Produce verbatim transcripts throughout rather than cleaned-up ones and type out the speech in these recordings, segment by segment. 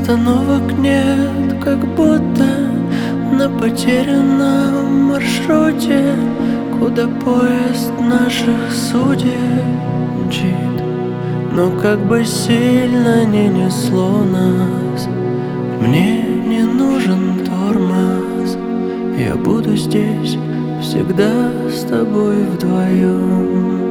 Остановок нет, как будто на потерянном маршруте, куда поезд наших судеб мчит. Но как бы сильно ни несло нас, мне не нужен тормоз. Я буду здесь всегда с тобой вдвоем.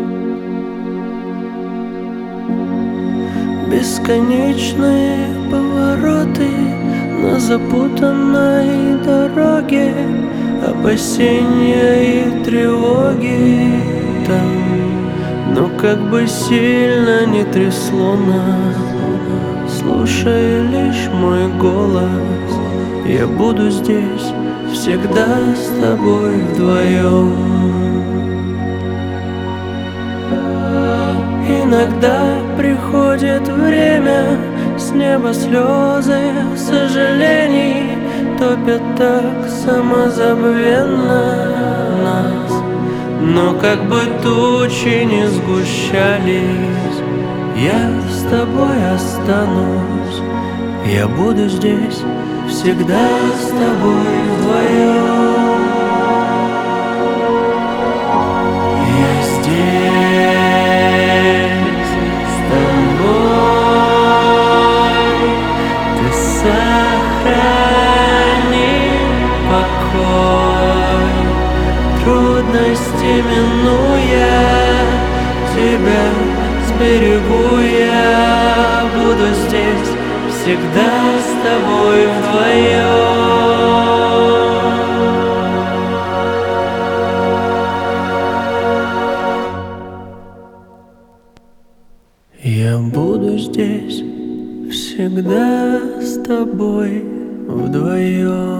Бесконечные повороты на запутанной дороге, опасения и тревоги там. Но как бы сильно ни трясло нас, слушай лишь мой голос. Я буду здесь всегда с тобой вдвоем. Иногда приходит время, с неба слезы сожалений топят так самозабвенно нас. Но как бы тучи не сгущались, я с тобой останусь. Я буду здесь всегда с тобой вдвоем. Я здесь с тобой, ты сохрани покой. Трудности минуя, тебя сберегу я. Буду здесь всегда с тобой вдвоем. Я буду здесь всегда с тобой вдвоем.